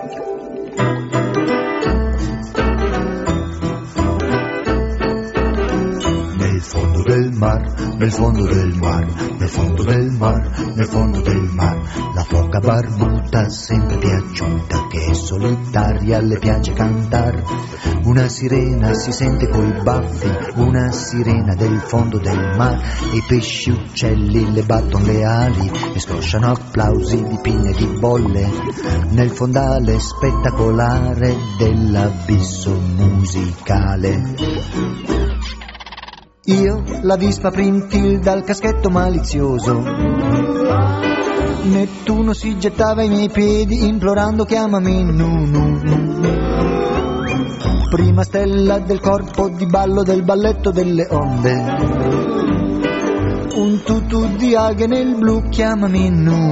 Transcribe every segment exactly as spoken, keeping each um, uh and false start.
Nel fondo del mar, nel fondo del mar, nel fondo del mar, nel fondo del mar, la foca barbuta sempre piaciuta, che è solitaria, le piace cantar. Una sirena si sente coi baffi, una sirena del fondo del mar, e i pesci uccelli le batton le ali e scrosciano applausi di pinne e di bolle nel fondale spettacolare dell'abisso musicale. Io, la vispa Printil dal caschetto malizioso, Nettuno si gettava ai miei piedi implorando chiamami Nunu. Prima stella del corpo di ballo del balletto delle onde, un tutù di alghe nel blu, chiamami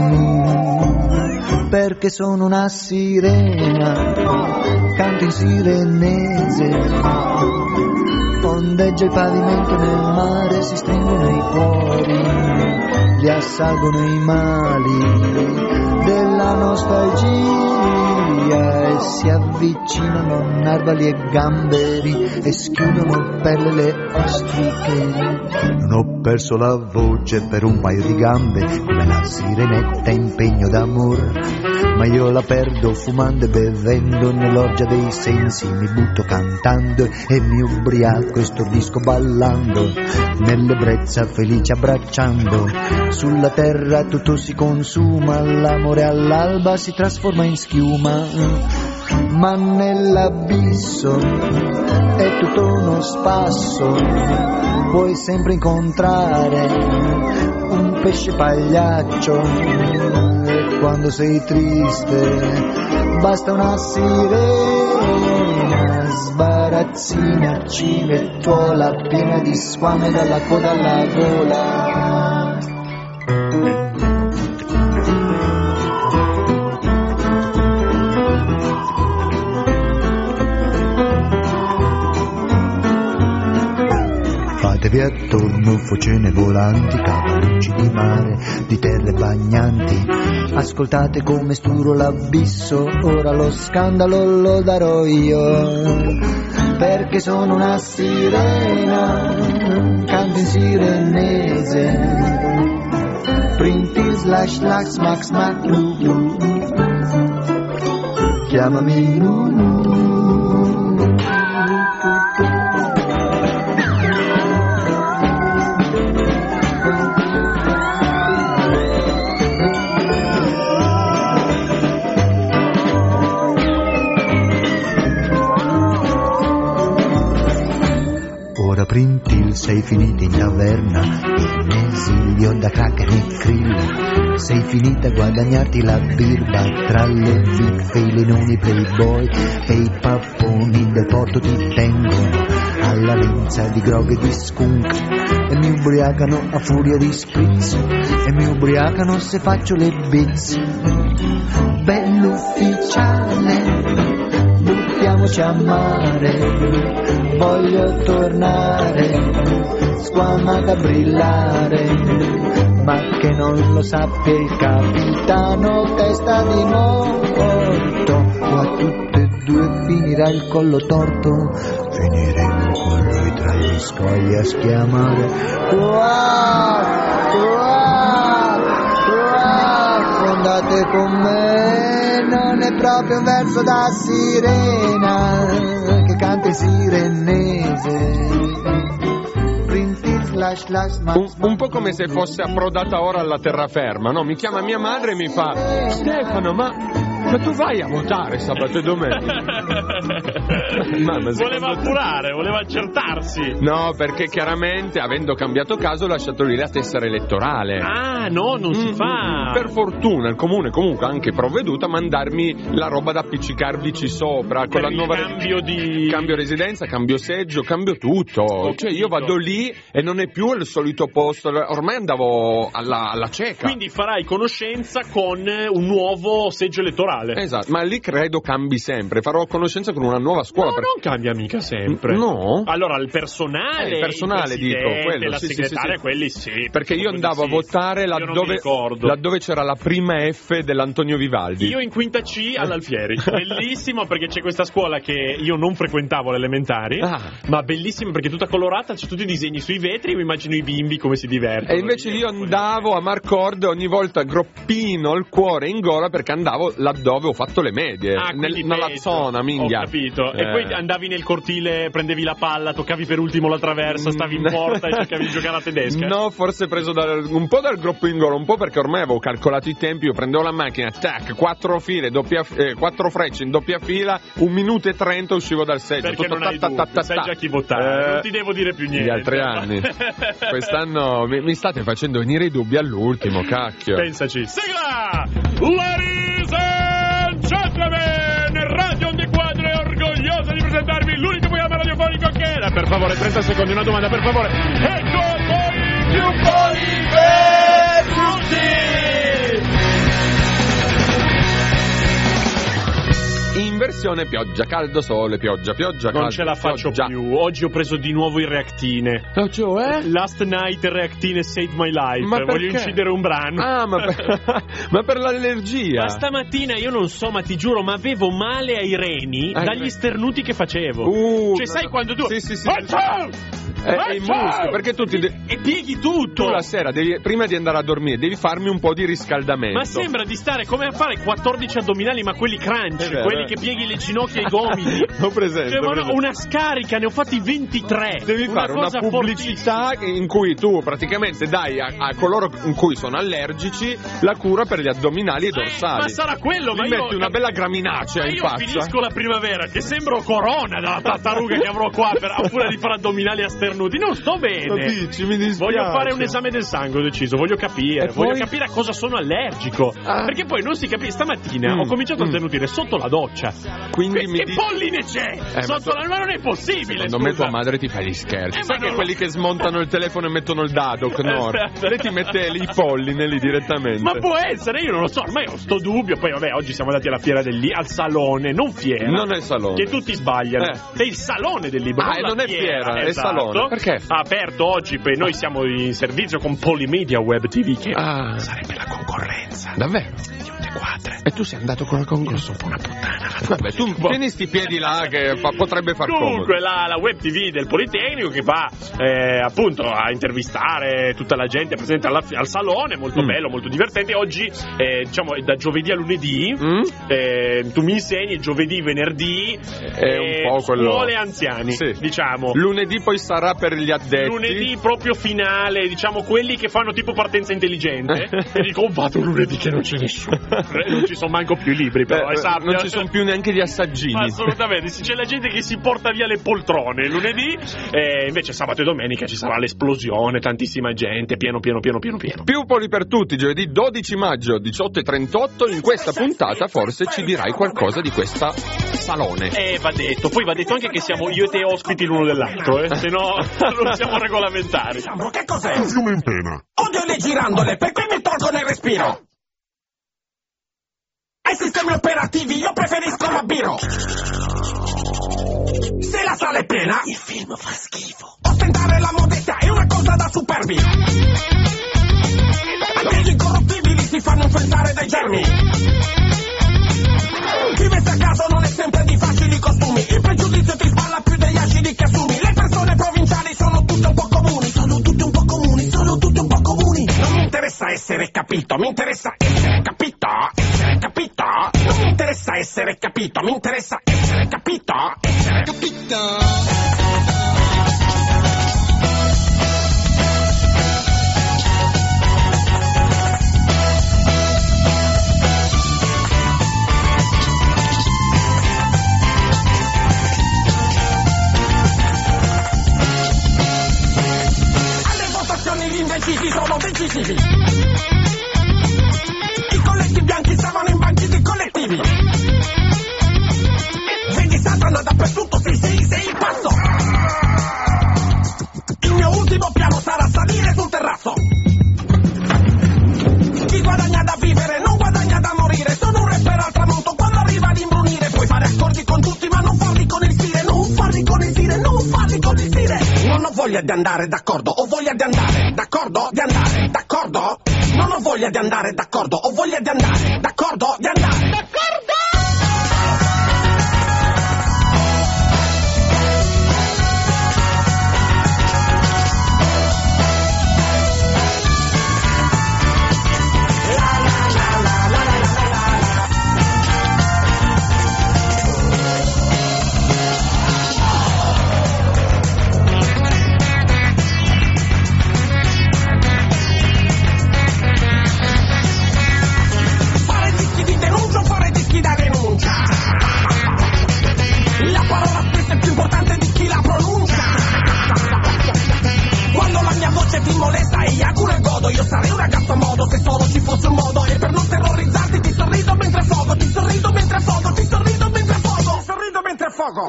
Nunu, perché sono una sirena, canto in sirenese. Ondeggia il pavimento nel mare, si stringono i cuori, li assalgono i mali della nostalgia e si avvicinano narvali e gamberi e schiudono perle le ostriche. Non ho perso la voce per un paio di gambe come la sirenetta in pegno d'amor, ma io la perdo fumando e bevendo nell'orgia dei sensi, mi butto cantando e mi ubriaco e stordisco ballando nell'ebbrezza felice abbracciando. Sulla terra tutto si consuma, l'amore all'alba si trasforma in schiuma, ma nell'abisso è tutto uno spasso, puoi sempre incontrare un pesce pagliaccio e quando sei triste basta una sirena, sbarazzina, civettuola piena di squame dalla coda alla gola. Fatevi attorno, focene volanti, cavallucci di mare, di terre bagnanti. Ascoltate come sturo l'abisso, ora lo scandalo lo darò io. Perché sono una sirena, canto in sirenese. Printil slash slash smack smack blu blu. Chiamami Nunu. Printil, sei finita in taverna, in esilio da cracker e krill. Sei finita a guadagnarti la birba tra le biffe, i lenoni playboy e i papponi del porto ti tengono alla lenza di grog e di skunk e mi ubriacano a furia di spritz e mi ubriacano se faccio le bits. Bell'ufficiale, buttiamoci a mare, voglio tornare, squamata a brillare, ma che non lo sappia il capitano testa di morto, o a tutte e due finirà il collo torto, finiremo con lui tra gli scogli a schiamare. Qua, qua, qua, fondate con me, non è proprio un verso da sirena che canta in sirenese. Un, un po' come se fosse approdata ora alla terraferma, no? Mi chiama mia madre e mi fa: Stefano, ma, ma tu vai a votare sabato e domenica? Mamma, voleva appurare, voleva accertarsi. No, perché chiaramente, avendo cambiato caso, ho lasciato lì la tessera elettorale. Ah, no, non si mm, fa. Per fortuna il comune comunque ha anche provveduto a mandarmi la roba da appiccicarvici sopra, con per la il nuova cambio di cambio residenza, cambio seggio, cambio tutto. Ho cioè io vado lì e non è più il solito posto, ormai andavo alla, alla cieca. Quindi farai conoscenza con un nuovo seggio elettorale. uguale. Esatto, ma lì credo cambi sempre. Farò conoscenza con una nuova scuola. No, per... non cambia mica sempre. No? Allora, il personale, eh, il personale il dico, quello, la sì, segretaria, sì, sì. quelli sì. Perché io andavo sì. a votare laddove, laddove c'era la prima F dell'Antonio Vivaldi. Io in quinta C all'Alfieri. Bellissimo, perché c'è questa scuola che io non frequentavo alle elementari, ah. ma bellissima perché è tutta colorata, c'è tutti i disegni sui vetri, mi immagino i bimbi come si divertono. E invece io andavo a Marcord ogni volta groppino il cuore in gola perché andavo laddove ho fatto le medie, ah, nel, nella zona, minchia. Ho capito. Eh. E poi andavi nel cortile, prendevi la palla, toccavi per ultimo la traversa, stavi in porta e cercavi di giocare a tedesca. No, forse preso dal, un po' dal groppo in gola, un po' perché ormai avevo calcolato i tempi, io prendevo la macchina, tac, quattro file, doppia, eh, quattro frecce in doppia fila, un minuto e trenta uscivo dal seggio. Perché tutto non hai ta, ta, ta, ta, sai già chi votare, eh, non ti devo dire più niente. Gli altri anni. Quest'anno mi, mi state facendo venire i dubbi all'ultimo, cacchio. Pensaci. Sigla! Ladies and gentlemen, Radio Onde Quadre è orgogliosa di presentarvi l'unico programma radiofonico che era. Per favore, trenta secondi, una domanda, per favore. Ecco a voi più buoni per tutti! In versione pioggia, caldo, sole, pioggia, pioggia, caldo. Non ce la faccio pioggia. più. Oggi ho preso di nuovo il Reactine. Oh, cioè? Last night il Reactine saved my life. Ma voglio perché? incidere un brano. Ah, ma per, ma per l'allergia. Ma stamattina io non so, ma ti giuro, ma avevo male ai reni ah, dagli sternuti che facevo. Uh, cioè, sai quando tu. Sì, sì, sì. È eh, il muschio, perché tu ti de- e pieghi tutto. Tu la sera devi, prima di andare a dormire, devi farmi un po' di riscaldamento. Ma sembra di stare come a fare quattordici addominali, ma quelli crunch, vero, quelli eh. che pieghi le ginocchia e i gomiti. Ho presente. Cioè, ho ma presente. No, una scarica, ne ho fatti ventitré. Devi una fare cosa una pubblicità fortissima. In cui tu praticamente dai a, a coloro in cui sono allergici la cura per gli addominali e dorsali. Eh, ma sarà quello, Gli ma metti io una bella graminacea ma in io faccia. finisco la primavera che sembro Corona dalla tartaruga che avrò qua per, oppure di fare addominali a sternuti. Non sto bene. Capisci, mi dispiace. Voglio fare un esame del sangue, ho deciso, voglio capire, e voglio poi... capire a cosa sono allergico. Ah. Perché poi non si capisce. Stamattina mm. ho cominciato a sternutire mm. sotto la doccia. Quindi che mi che dici... polline c'è? Eh, sotto ma la ma non è possibile. Secondo scusa. me tua madre ti fa gli scherzi. Eh, Sai che lo... quelli che smontano il telefono e mettono il dado, Knorr. Lei ti mette lì i polline lì direttamente. Ma può essere, io non lo so, ormai ho sto dubbio. Poi vabbè, oggi siamo andati alla fiera del lì, al salone, non fiera. Non è il salone. Che tutti sbagliano. Eh. È il salone del libro. Ah, non, non è fiera, fiera, è esatto. salone. Perché? Ha aperto oggi, poi noi siamo in servizio con Polymedia Web T V, che ah. sarebbe la concorrenza. Davvero? Di Onde Quadre. E tu sei andato con la concorrenza? Un po' una puttana. Vabbè, tu tieni sti piedi là che fa, potrebbe far Comunque, comodo. la, la Web T V del Politecnico che va eh, appunto a intervistare tutta la gente presente alla, al salone, molto mm. bello, molto divertente. Oggi, eh, diciamo, da giovedì a lunedì, mm. eh, tu mi insegni giovedì, venerdì, è eh, un po' quello. Scuole anziani, sì. diciamo. Lunedì poi sarà per gli addetti. Lunedì proprio finale, diciamo quelli che fanno tipo partenza intelligente. E dico, oh, vado lunedì che non c'è nessuno. Non ci sono manco più libri, però, Beh, sappia. non ci sono più neanche gli assaggini. Assolutamente, c'è la gente che si porta via le poltrone lunedì, e invece sabato e domenica ci sarà l'esplosione, tantissima gente, pieno pieno pieno pieno pieno. Più poli per tutti, giovedì dodici maggio, diciotto e trentotto. In questa puntata forse ci dirai qualcosa di questa salone. Eh, va detto, poi va detto anche che siamo io e te ospiti l'uno dell'altro, eh, se no non siamo regolamentari. Che cos'è? Un fiume in pena. Odio le girandole, perché mi tolgono il respiro? Ai sistemi operativi io preferisco la biro. Se la sala è piena, il film fa schifo. Ostentare la modestia è una cosa da superbi. Anche gli incorruttibili si fanno infettare dai germi. Chi mette a caso non è sempre di facili costumi. Il pregiudizio ti spalla più degli acidi che assumi. Le persone provinciali sono tutte un po' comuni. Sono tutte un po' comuni, sono tutte un po' comuni. Non mi interessa essere capito, mi interessa essere capito. Essere capito. Non mi interessa essere capito, mi interessa essere capito. Essere capito. Gli indecisi sono decisivi. I colletti bianchi stavano in banchi di collettivi. Vedi Satana dappertutto, sì sì sì. voglia di andare, d'accordo? Ho voglia di andare, d'accordo? Di andare, d'accordo? Non ho voglia di andare, d'accordo? Ho voglia di andare, d'accordo? Di andare, d'accordo? La parola spesso è più importante di chi la pronuncia. Quando la mia voce ti molesta e iaculo e godo, io sarei un ragazzo a modo se solo ci fosse un modo. E per non terrorizzarti ti sorrido mentre fogo, ti sorrido mentre fogo, ti sorrido mentre fogo, ti sorrido mentre fogo.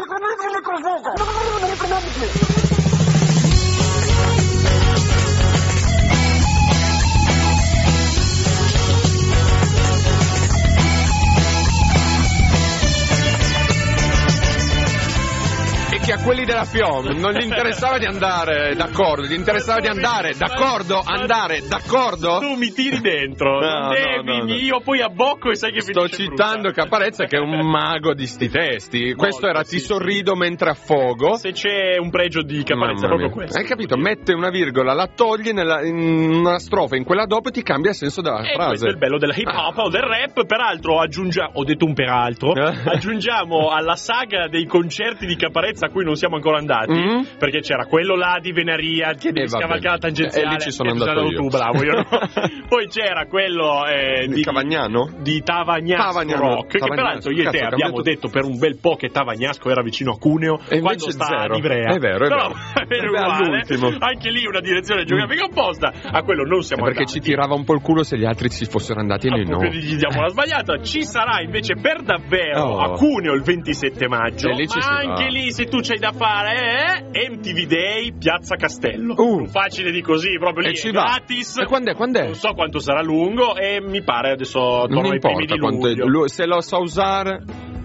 Che a quelli della F I O M non gli interessava di andare, d'accordo, gli interessava di andare, d'accordo, andare, d'accordo? Tu mi tiri dentro, No, non devi, no, no, no. io poi abbocco e sai che Sto finisce citando brutta. Caparezza che è un mago di sti testi. Questo Molto, era sì, ti sì. sorrido mentre affogo. Se c'è un pregio di Caparezza è Mamma proprio mia. questo. Hai capito? Mette una virgola, la toglie nella, in una strofa, in quella dopo e ti cambia il senso della E frase. questo è il bello della hip hop o del rap. Peraltro aggiungiamo, ho detto un peraltro, aggiungiamo alla saga dei concerti di Caparezza a cui non siamo ancora andati, Mm. perché c'era quello là di Venaria che devi Eh, vabbè. scavalcare la tangenziale. E lì ci sono e tu sei andato io. tu, bravo, io no. Poi c'era quello eh, Di di Cavagnano? di Tavagnasco, Tavagnano, Rock, che Tavagnasco. peraltro io e te Cazzo, ho abbiamo cambiato- detto per un bel po' che Tavagnasco era vicino a Cuneo E quando invece sta zero. ad Ivrea. È vero, è Però, vero. è vero È vero, uguale. all'ultimo. Anche lì una direzione geografica opposta. A quello non siamo Perché andati. ci tirava un po' il culo se gli altri ci fossero andati e noi no. Appunto, gli diamo la sbagliata. Ci sarà invece per davvero Oh. a Cuneo il ventisette maggio. E lì ci ma si va. anche lì, se tu c'hai da fare, eh, M T V Day, Piazza Castello. Uh. Facile di così, proprio lì. E ci è va. gratis. E quando è? Quando è? Non so quanto sarà lungo. E mi pare adesso Non torno mi ai primi importa di quanto è, luglio. lu- se lo sa usare.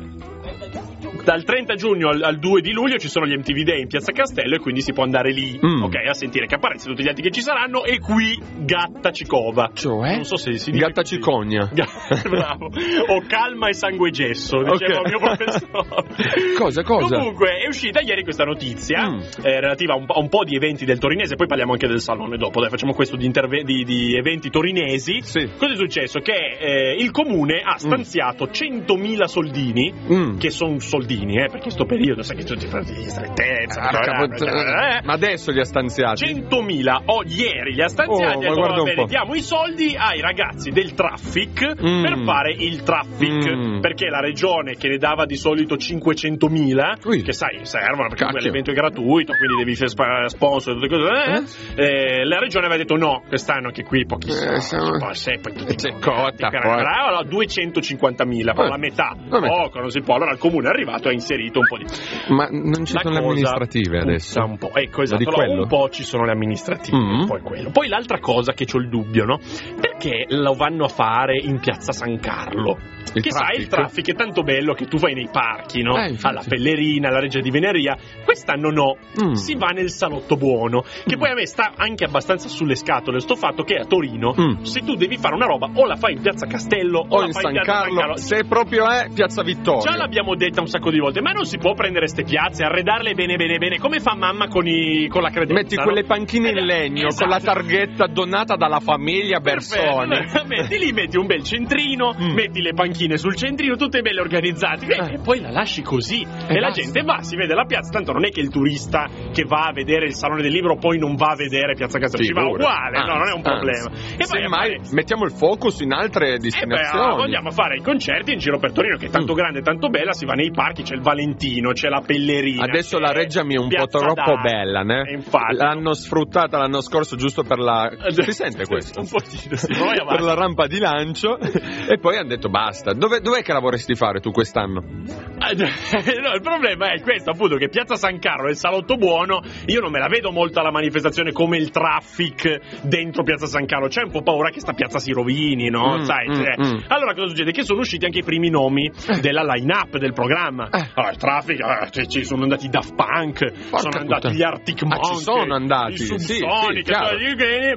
Dal trenta giugno al, al due di luglio ci sono gli M T V Day in Piazza Castello e quindi si può andare lì, Mm. ok, a sentire Caparezza e tutti gli altri che ci saranno. E qui Gatta Cicova. Cioè? Non so se si dice Gatta così. Cicogna. Ga- Bravo. O Calma e Sangue Gesso, diceva Ok. il mio professore. Cosa, cosa? Comunque è uscita ieri questa notizia Mm. eh, relativa a un, po', a un po' di eventi del torinese. Poi parliamo anche del salone dopo. Dai, facciamo questo di, interve- di, di eventi torinesi. Sì. Cosa è successo? Che eh, il comune ha stanziato centomila soldini, Mm. che sono soldini, eh, per questo periodo, sai che tutti fanno di strettezza. Arca eh, put- eh, Ma adesso li ha stanziati. centomila o ieri li ha stanziati. Oh, e ma allora, guarda va un bene, po'. diamo i soldi ai ragazzi del traffic Mm. per fare il traffic, Mm. perché la regione che ne dava di solito cinquecentomila, Ui. che sai servono perché Cacchio. l'evento è gratuito, quindi devi fare spa- sponsor e tutte cose, eh? Eh, la regione aveva detto no, quest'anno anche qui pochissimo. Eh, siamo- Poi, sai, poi tutti C'è no, cotta, tutti- poi. allora, duecentocinquantamila, però Eh. la metà, Vabbè. poco, non si può. Allora il comune è arrivato e ha inserito un po' di Ma non ci la sono le cosa amministrative adesso. puzza un po', ecco, Ma esatto. di Allora, quello? un po' ci sono le amministrative, Mm. un po' è quello. Poi l'altra cosa che c'ho il dubbio, no? Perché lo vanno a fare in Piazza San Carlo? Il che sai, il traffic? traffic è tanto bello che tu vai nei parchi, no? Eh, infatti. Alla Pellerina, alla Reggia di Venaria. Quest'anno no, Mm. si va nel salotto buono. Che poi a me sta anche abbastanza sulle scatole sto fatto che a Torino, Mm. se tu devi fare una roba, o la fai in Piazza Castello o, O la in fai San in Piazza Carlo, San Carlo. se proprio è Piazza Vittoria. Già l'abbiamo detta un sacco di volte, ma non si può prendere ste piazze, arredarle bene bene bene, come fa mamma con, i, con la credenza. Metti no? quelle panchine in Eh, legno esatto. con la targhetta donata dalla famiglia Bersoni. Perfetto. Metti lì, metti un bel centrino, Mm. metti le panchine sul centrino, tutte belle organizzate, e, Eh. e poi la lasci così. E E, la basta. gente va, si vede la piazza, tanto non è che il turista che va a vedere il Salone del Libro poi non va a vedere Piazza Castello, ci va Figura. uguale, no, non è un Anzi, problema. anzi. E vai a Semmai fare- mettiamo il focus in altre Eh beh, destinazioni. vogliamo fare i concerti in giro per Torino, che è tanto Mm. grande e tanto bella, si va nei parchi, c'è il Valentino, c'è la Pellerina. Adesso c'è la Reggia mi è un po' Piazza troppo d'Arte. bella, né? E infatti. L'hanno sfruttata l'anno scorso giusto per la... Si sente questo? Un pochino, sì, ma vai per avanti. la rampa di lancio e poi hanno detto basta. basta. Dove, dov'è che la vorresti fare tu quest'anno? No, il problema è questo, appunto, che Piazza San Carlo è il salotto buono. Io non me la vedo molto alla manifestazione come il traffic dentro Piazza San Carlo. C'è un po' paura che sta piazza si rovini, no? Mm, Sai, mm, cioè. mm. Allora cosa succede? Che sono usciti anche i primi nomi della line-up del programma. Eh. Allora, il traffic, eh, cioè, ci sono andati i Daft Punk, sono andati puttana. gli Arctic Ah, Monkeys, ci sono andati, i sì, Subsonic, sì, chiaro. cioè,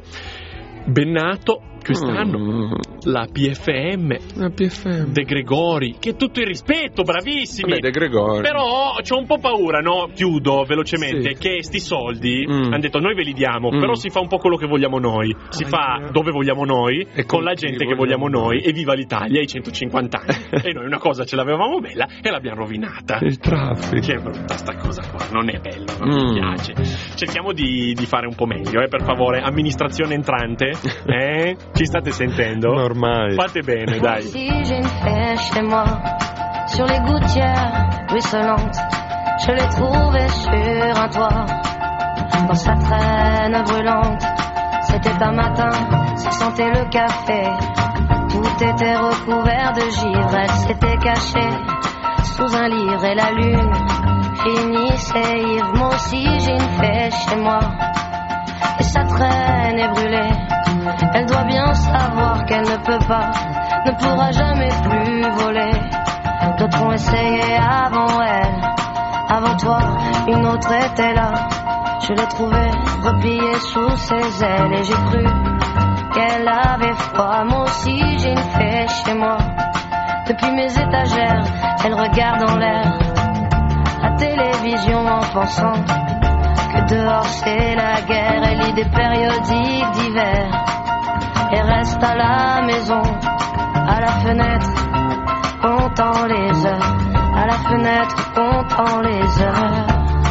Bennato quest'anno, Mm. la P F M, La P F M. De Gregori, che tutto il rispetto, bravissimi. Vabbè, De Gregori. Però c'ho un po' paura, no? Chiudo velocemente, Sì. che sti soldi Mm. hanno detto noi ve li diamo, Mm. però si fa un po' quello che vogliamo noi. Si Ah, fa yeah. dove vogliamo noi, E con con la chi gente che vogliamo vogliamo noi, noi. e viva l'Italia ai centocinquanta anni. E noi una cosa ce l'avevamo bella e l'abbiamo rovinata. Il traffico. Che brutta sta cosa qua, non è bello, non Mm. mi piace. Cerchiamo di, di fare un po' meglio, eh, per favore. Amministrazione entrante, eh? Ci state sentendo? Ormai. Fate bene, dai. Si j'ai une fée chez moi, sur les gouttières ruisselantes, je l'ai trouvée sur un toit, dans sa traîne brûlante. C'était un matin, ça sentait le café, tout était recouvert de givre. Elle s'était cachée sous un livre et la lune finissait ivre. Moi aussi j'ai une fée chez moi, et sa traîne est brûlée. Elle doit bien savoir qu'elle ne peut pas, ne pourra jamais plus voler. D'autres ont essayé avant elle, avant toi, une autre était là. Je l'ai trouvée repliée sous ses ailes et j'ai cru qu'elle avait froid. Moi aussi j'ai une fée chez moi, depuis mes étagères, elle regarde en l'air, la télévision en pensant que dehors c'est la guerre. Elle lit des périodiques d'hiver et reste à la maison, à la fenêtre, comptant les heures, à la fenêtre, comptant les heures.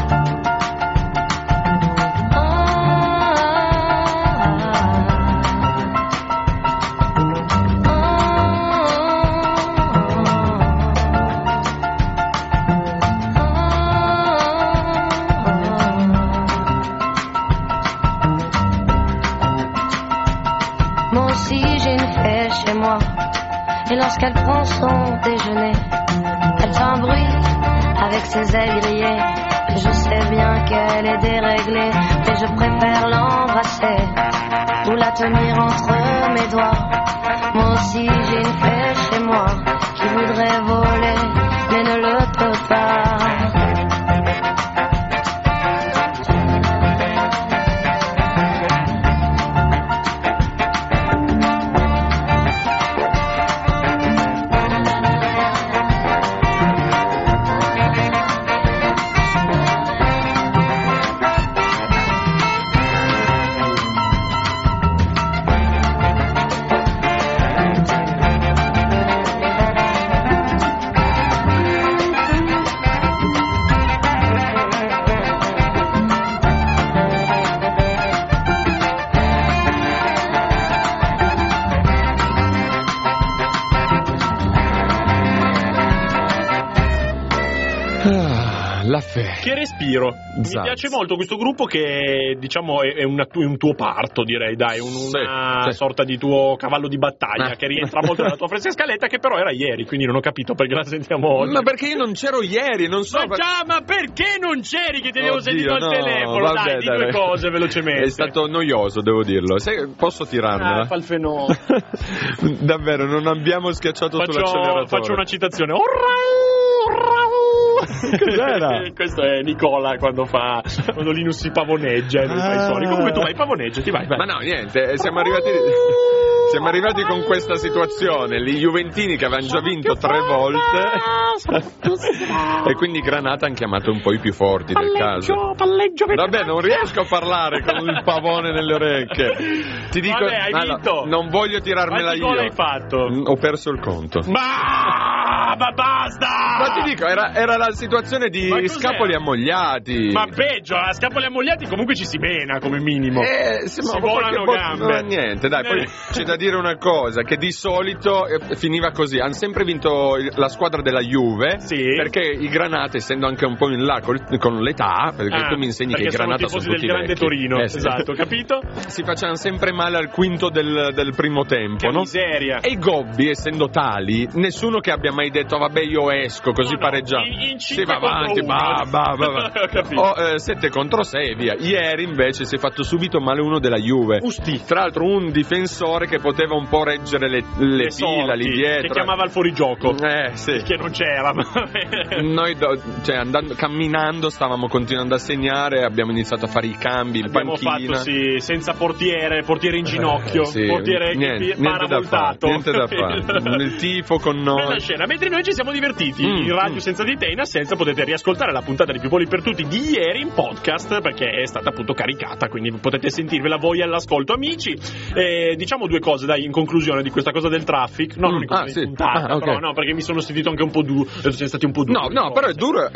Moi aussi j'ai une fée chez moi, et lorsqu'elle prend son déjeuner, elle fait un bruit avec ses ailes grillées. Et je sais bien qu'elle est déréglée, mais je préfère l'embrasser ou la tenir entre mes doigts. Moi aussi j'ai une fée chez moi qui voudrait voler, mais ne le peut pas. La fe. Che respiro. Zazz. Mi piace molto questo gruppo che, diciamo, è, è una tu- un tuo parto, direi, dai, un- una Sì, sì. sorta di tuo cavallo di battaglia Ah. che rientra molto nella tua fresca scaletta, che però era ieri, quindi non ho capito perché la sentiamo oggi. Ma perché io non c'ero ieri, non so. Ma già, ma perché non c'eri che ti avevo Oddio, sentito al no, telefono? vabbè, dai, di dai. due cose velocemente. È stato noioso, devo dirlo. Sai, posso tirarmela? Ah, fa il fenomeno. Davvero, non abbiamo schiacciato Faccio, sull'acceleratore. faccio una citazione. Orrau, orrau. Cos'era? Questo è Nicola quando fa quando Linus si pavoneggia e lui fa i Ah. suoni. Comunque tu vai pavoneggiati, vai, vai. Ma no, niente, siamo arrivati siamo arrivati con questa situazione. Gli Juventini che avevano già vinto tre volte e quindi Granata hanno chiamato un po' i più forti del caso. Palleggio, Vabbè, non riesco a parlare con il pavone nelle orecchie. Ti dico, Vabbè, hai allora, vinto. non voglio tirarmela Quanti gol io. hai fatto? Mm, Ho perso il conto. Ma Ah, ma basta! Ma ti dico, era, era la situazione di Ma cos'era? scapoli ammogliati. Ma peggio, a scapoli ammogliati comunque ci si mena come minimo. Eh, sì, ma si ma volano qualche gambe. po- no, niente, dai, poi Eh. c'è da dire una cosa, che di solito eh, finiva così, hanno sempre vinto il- la squadra della Juve, Sì. perché i Granata, essendo anche un po' in là col- con l'età, perché Ah, tu mi insegni che i perché sono Granata tifosi sono tutti del Grande vecchi. Torino, Eh, sì. esatto, capito? Si facevano sempre male al quinto del, del primo tempo, Che no? miseria. E i gobbi, essendo tali, nessuno che abbia mai detto vabbè io esco, così No, no, pareggiamo. in- in si cinque va contro avanti, uno. va, va, va, va. Ho capito. O, eh, sette contro sei e via. Ieri invece si è fatto subito male uno della Juve. Usti. Tra l'altro un difensore che poteva un po' reggere le, le Le fila sorti, lì dietro. che chiamava il fuorigioco. Eh sì. Che non c'era. ma- Noi do- cioè, andando, camminando stavamo continuando a segnare, abbiamo iniziato a fare i cambi in Abbiamo panchina. fatto sì, senza portiere, portiere in ginocchio, Eh, sì. portiere niente, che niente da fare, paravoltato. niente da fare. Il tifo con Bella noi. scena, mentre noi ci siamo divertiti Mm, in radio mm. senza di te, in assenza potete riascoltare la puntata di Più Poli per Tutti di ieri in podcast perché è stata appunto caricata, quindi potete sentirvela voi all'ascolto, amici. Eh, diciamo due cose, dai, in conclusione di questa cosa del traffic. No, non in Mm, ah, conclusione sì. di puntata, Ah, ok. però no, perché mi sono sentito anche un po' duro, siamo stati un po' duri. No, no, però è duro.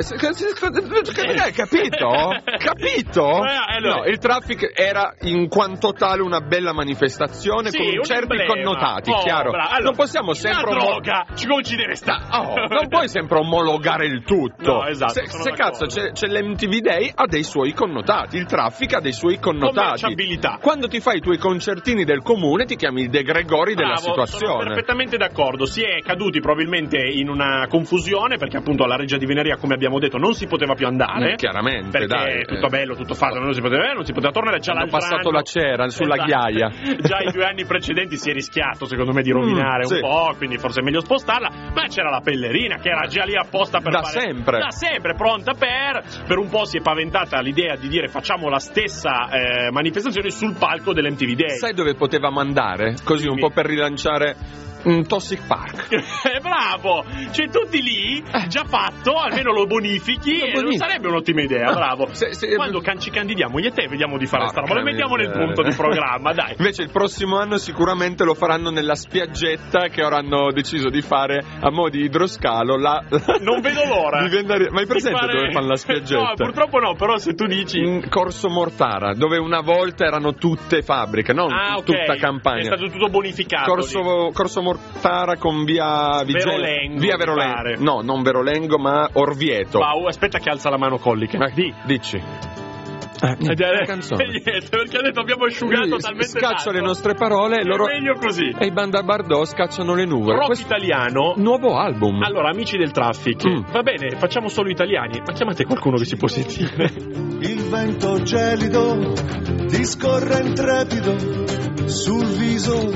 Hai capito? Capito? Eh, allora- No, il traffic era in quanto tale una bella manifestazione Sì, con un certi emblema. connotati, Oh, chiaro. bravo. Allora, non possiamo sempre la omo- droga, ci come ci deve stare. Oh, non puoi sempre omologare il tutto. No, esatto, Se, sono se cazzo d'accordo. c'è, c'è l'M T V Day, ha dei suoi connotati, il traffic ha dei suoi connotati. Commerciabilità. Quando ti fai i tuoi concertini del comune ti chiami il De Gregori della Bravo, sono situazione. perfettamente d'accordo. Si è caduti probabilmente in una confusione perché appunto alla Reggia di Veneria, come abbiamo detto, non si poteva più andare. Eh, chiaramente, perché dai, tutto eh. bello, tutto fatto, non si poteva, eh, non si poteva tornare. Già Hanno l'altro passato anno- la cera sulla Esatto. ghiaia. Già i due anni precedenti si è rischiato, secondo me, di rovinare Mm, un sì. po', quindi forse è meglio spostarla. Ma c'era la Pellerina che era già lì apposta per Da fare. sempre. Da sempre, pronta per. Per un po' si è paventata l'idea di dire facciamo la stessa eh, manifestazione sul palco dell'M T V Day. Sai dove potevamo andare? Così un Dimmi. po' per rilanciare un Toxic Park. Eh, bravo, cioè tutti lì, già fatto, almeno lo bonifichi, Lo e non bonifichi. sarebbe un'ottima idea, bravo. Se- se- Quando can- ci candidiamo io e te vediamo di fare sta roba, lo Porca mettiamo nel miseria. punto di programma, dai. Invece il prossimo anno sicuramente lo faranno nella spiaggetta che ora hanno deciso di fare a mo' di idroscalo. La... Non vedo l'ora. Di vendere- Ma hai Di presente fare- dove fanno la spiaggetta? No, purtroppo no, però se tu dici... In Corso Mortara, dove una volta erano tutte fabbriche, non Ah, ok, tutta è campagna. stato tutto bonificato. Corso, Corso Mortara con via Vigel- Verolengo, via mi Verolengo. pare. No, non Verolengo, ma Orvieto. Ma, oh, aspetta che alza la mano Collica. Ma Di. dici? Eh, niente, Eh, la canzone. niente, perché ha detto abbiamo asciugato Lui talmente scaccia tanto. le nostre parole e È loro meglio così. e i Banda Bardot scacciano le nuvole. Rock Questo italiano. nuovo album. Allora, amici del traffic, Mm. va bene, facciamo solo italiani, ma chiamate qualcuno che si può sentire. Il vento gelido discorre intrepido sul viso,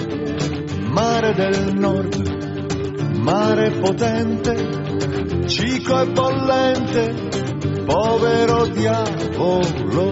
mare del nord, mare potente, cico e bollente, povero diavolo.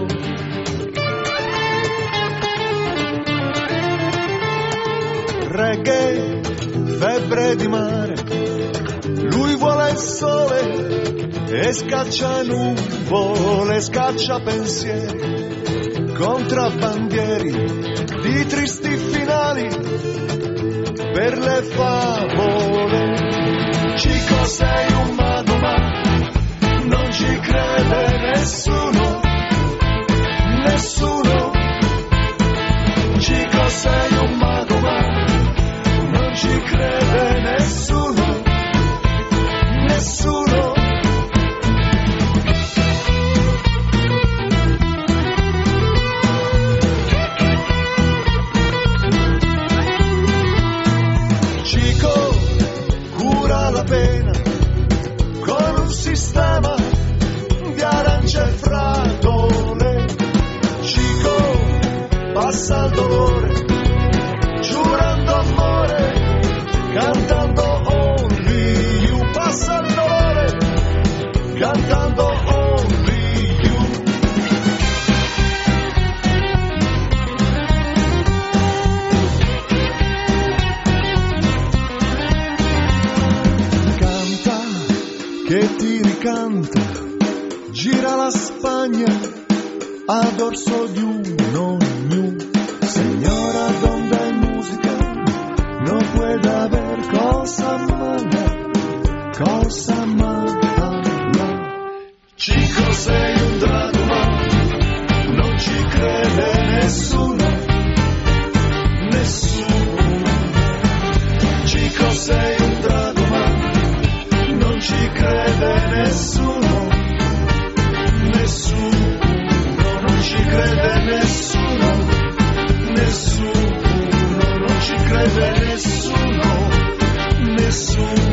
Reggae, febbre di mare, lui vuole il sole e scaccia nuvole, scaccia pensieri, contrabbandieri di tristi finali per le favole. Cico sei un mago ma non ci crede nessuno, nessuno. Cico sei un mago ma non ci crede nessuno, nessuno. Cico cura la pena con un sistema di arance e fragole. Cico passa il dolore giurando amore, cantando only you. Passa il dolore cantando only you. Canta che ti ricanta, gira la Spagna a dorso di un ognu. Señora, donde hay música no puede haber cosa mala. cosa manca. Cico sei un drago ma non ci crede nessuno, nessuno. Cico sei un drago ma non ci crede nessuno, nessuno. Non ci crede nessuno, nessuno. Non ci crede nessuno, nessuno.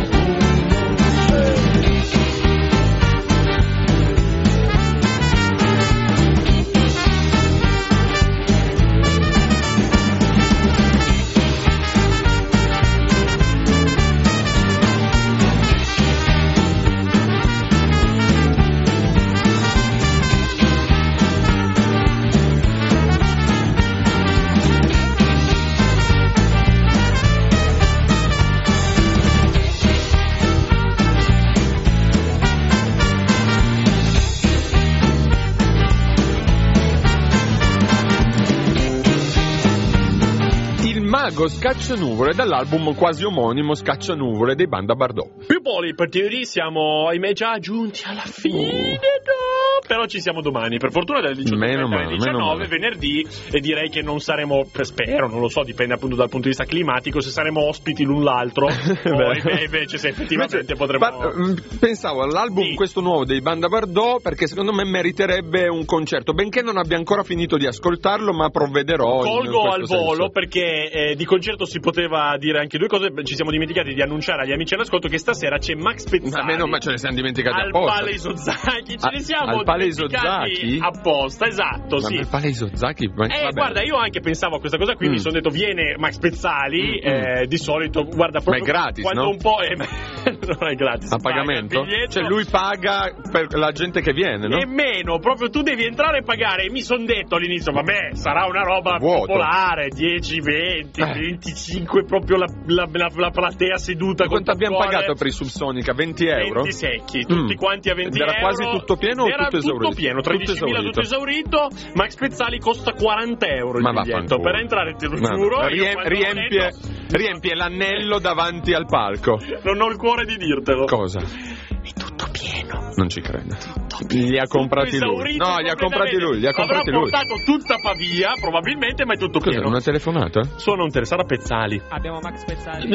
Scaccianuvole dall'album quasi omonimo Scaccianuvole dei Banda Bardot. Piupoli, per teoria siamo ahimè già giunti alla fine, no? Però ci siamo domani, per fortuna dalle diciotto e trenta alle diciannove, venerdì, e direi che non saremo, spero, non lo so, dipende appunto dal punto di vista climatico, se saremo ospiti l'un l'altro o invece se effettivamente invece, potremo... Par- pensavo all'album sì. questo nuovo dei Banda Bardot, perché secondo me meriterebbe un concerto, benché non abbia ancora finito di ascoltarlo, ma provvederò. Colgo al volo senso. perché eh, di concerto si poteva dire anche due cose. Ci siamo dimenticati di annunciare agli amici all'ascolto che stasera c'è Max Pezzali. Ma meno, ma ce ne siamo dimenticati al apposta. Palais Zaki, ce A, ne siamo al Palais Zaki apposta, esatto, ma sì. Il Palais Zaki, ma eh, guarda, io anche pensavo a questa cosa qui, mm. mi sono detto viene Max Pezzali, mm. eh, di solito guarda proprio ma è gratis, quando no? un po' è, non è gratis. A pagamento? Cioè lui paga per la gente che viene, no? E meno, proprio tu devi entrare e pagare. E mi sono detto all'inizio, vabbè, sarà una roba Vuoto. popolare, dieci, venti, eh. venticinque, proprio la, la, la, la platea seduta. Quanto abbiamo pagato per i Subsonica? venti euro? venti secchi, tutti mm. quanti a venti era euro. Era quasi tutto pieno o era tutto esaurito? Tutto pieno, tredicimila tutto esaurito. Max Pezzali costa quaranta euro il ma biglietto. Per entrare, te lo giuro, no. Rie- riempie, detto... riempie l'anello davanti al palco. Non ho il cuore di dirtelo. Cosa? È tutto pieno. Non ci credo. Li ha comprati lui. No, li ha comprati lui. Li ha comprati Avrà lui. portato tutta Pavia, probabilmente, ma è tutto pieno. Cos'è, una telefonata? Sono un te, sarà Pezzali. Abbiamo Max Pezzali.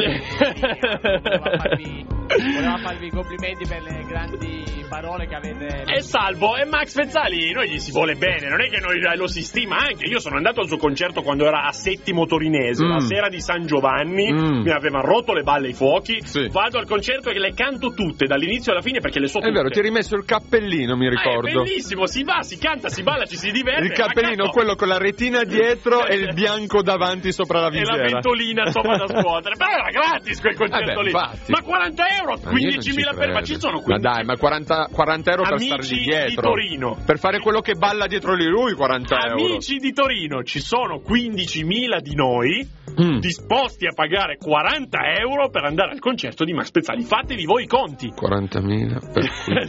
Voleva farvi, voleva farvi complimenti per le grandi parole che avete. È salvo, e Max Pezzali, noi gli si vuole bene, non è che noi lo si stima anche. Io sono andato al suo concerto quando era a Settimo Torinese, mm. la sera di San Giovanni, mm. mi avevano rotto le balle ai fuochi. Sì. Vado al concerto e le canto tutte, dall'inizio alla fine, perché le so tutte. È vero, ti hai rimesso il cappellino, mi ricordo. Ah, è bellissimo, si va, si canta, si balla, ci si diverte. Il cappellino, quello con la retina dietro e il bianco davanti sopra la visiera. E la ventolina sopra da scuotere. Però era gratis quel concerto eh beh, lì. infatti. Ma quaranta euro, quindicimila per... Ma ci sono quindici. Ma dai, ma quaranta, quaranta euro per stargli dietro. Di Torino. Per fare quello che balla dietro di lui, quaranta euro. Amici di Torino, ci sono quindicimila di noi mm. disposti a pagare quaranta euro per andare al concerto di Max Pezzali. Fatevi voi i conti. quarantamila per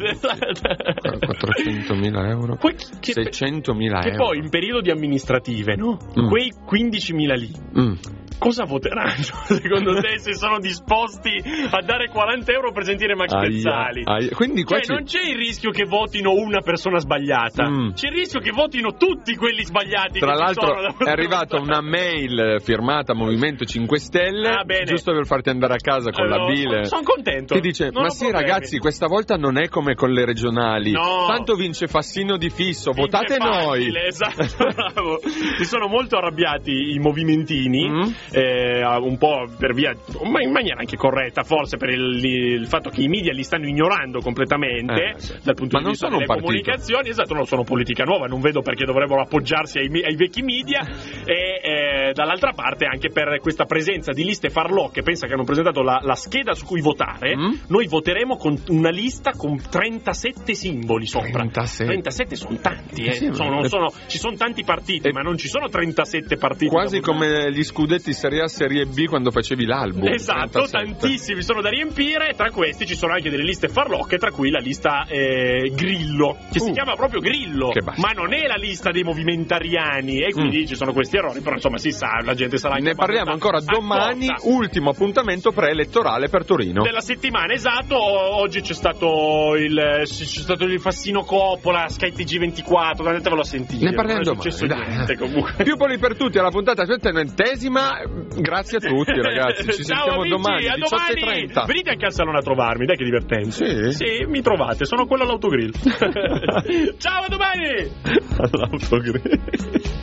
quattrocentomila euro. Que- che, seicentomila euro. Che poi in periodo di amministrative, no? Mm. Quei quindicimila lì. Mm. Cosa voteranno secondo te se sono disposti a dare quaranta euro per sentire Max aia, Pezzali? Aia. Quindi qua cioè, ci... non c'è il rischio che votino una persona sbagliata, mm. c'è il rischio che votino tutti quelli sbagliati. Tra che l'altro ci sono è arrivata una mail firmata Movimento cinque Stelle, ah, giusto per farti andare a casa con allora, la bile. Sono contento. Che dice, non ma sì problemi. Ragazzi, questa volta non è come con le regionali. No. Tanto vince Fassino di fisso, vince votate facile, noi. Esatto, bravo. Si sono molto arrabbiati i movimentini, mm. eh, un po' per via, ma in maniera anche corretta, forse per il, il fatto che i media li stanno ignorando completamente eh, sì. dal punto ma di vista delle comunicazioni. Esatto, non sono politica nuova, non vedo perché dovrebbero appoggiarsi ai, ai vecchi media. E eh, dall'altra parte anche per questa presenza di liste farlocche. Pensa che hanno presentato la, la scheda su cui votare. Mm. Noi voteremo con una lista con trentasette simboli sopra. trentasette, trentasette sono tanti, eh. sì, sono, ma... sono, ci sono tanti partiti, e... ma non ci sono trentasette partiti. Quasi come gli scudetti Serie A, Serie B quando facevi l'album. Esatto, trentasette. Tantissimi sono da riempire. dire, tra questi ci sono anche delle liste farlocche, tra cui la lista eh, Grillo, che uh, si chiama proprio Grillo, ma non è la lista dei movimentariani, e quindi mm. ci sono questi errori, però insomma si sa, la gente sarà anche ne parliamo ancora domani, accorta. Ultimo appuntamento preelettorale per Torino della settimana, esatto. Oggi c'è stato il c'è stato il Fassino Coppola, Sky T G ventiquattro, andatevelo a sentire, ne parliamo domani, niente, comunque. Più poli per tutti alla puntata centoventesima. Grazie a tutti ragazzi, ci Ciao, sentiamo amici, domani a diciotto e domani. trenta. Venite anche al salone a trovarmi, dai che divertente. Sì, sì, mi trovate, sono quello all'autogrill. Ciao, a domani. All'autogrill.